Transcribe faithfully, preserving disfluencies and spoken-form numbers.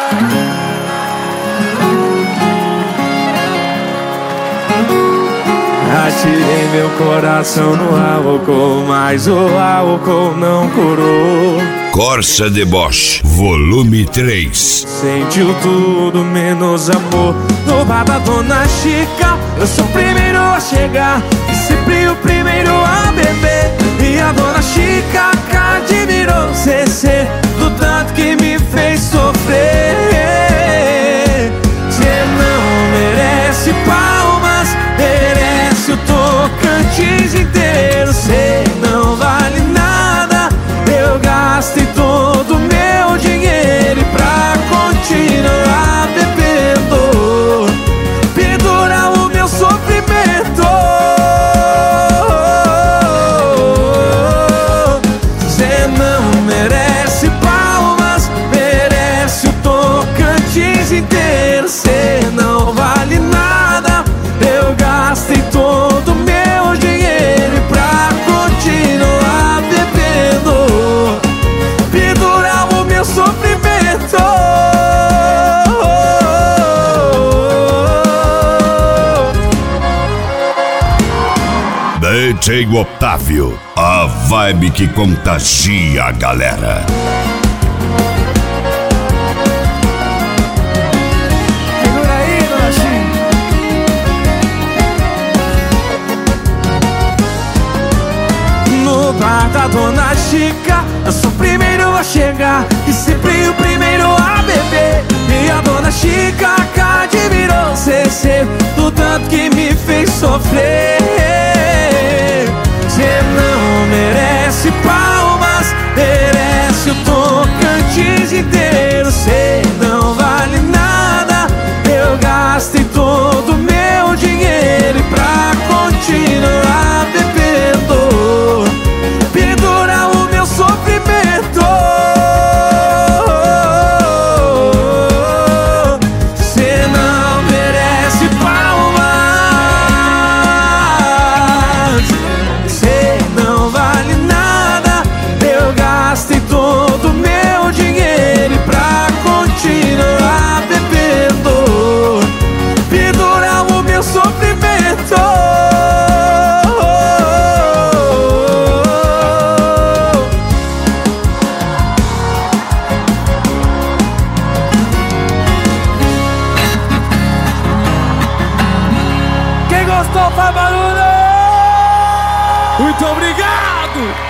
Atirei meu coração no álcool, mas o álcool não curou. Corsa de Bosch, volume três. Sentiu tudo menos amor. No bar da Dona Chica, eu sou o primeiro a chegar e sempre o primeiro a beber. E a Dona Chica admirou C C do tanto que me fez sofrer. Cê não merece palmas, merece o Tocantins inteiro. Cê não vale nada, eu gastei todo o meu dinheiro. E pra continuar bebendo, pendura o meu sofrimento. Cê não merece palmas, merece o Tocantins inteiro. Cê não vale nada, eu gastei todo o meu dinheiro. E pra continuar bebendo, pendurar o meu sofrimento. D J Otávio, a vibe que contagia a galera. Segura aí, Dona Chica. No bar da Dona Chica, eu sou o primeiro a chegar e sempre o primeiro a beber. E a Dona Chica admirou C C do tanto que me fez sofrer. Cê não merece palmas, merece o Tocantins inteiro. Cê não vale nada, eu gastei todo o meu dinheiro. E pra continuar bebendo, pendura o meu sofrimento. Cê não merece palmas, cê não vale nada, eu gastei todo o meu dinheiro. E pra continuar bebendo, pendura o meu sofrimento. Quem gostou faz barulho! Muito obrigado!